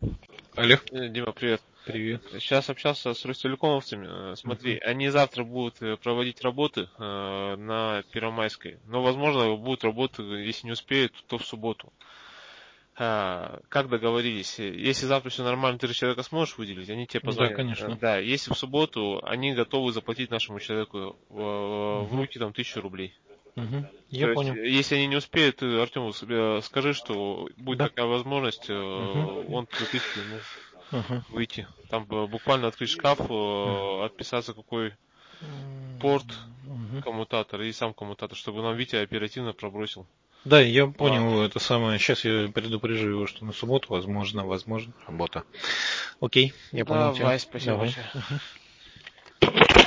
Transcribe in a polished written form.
Олег, Дима, привет. привет. Сейчас общался с ростелекомовцами. Смотри, они завтра будут проводить работы на Первомайской. Но, возможно, будут работы, если не успеют, то в субботу. Как договорились? Если завтра все нормально, ты же человека сможешь выделить, они тебе Да, позвонят. конечно. Да, если в субботу, они готовы заплатить нашему человеку в Угу, руки там 1000 рублей. угу. То Я есть, понял. если они не успеют, ты, Артему, скажи, что будет Да. такая возможность, Угу, он за 1000 ему угу. выйти. Там буквально открыть шкаф, отписаться, какой порт, Угу. коммутатор и сам коммутатор, чтобы нам Витя оперативно пробросил. Да, я А, понял это самое. Сейчас я предупрежу его, что на субботу возможно работа. Окей, я понял тебя. Давай, спасибо Давай. большое. Мгм.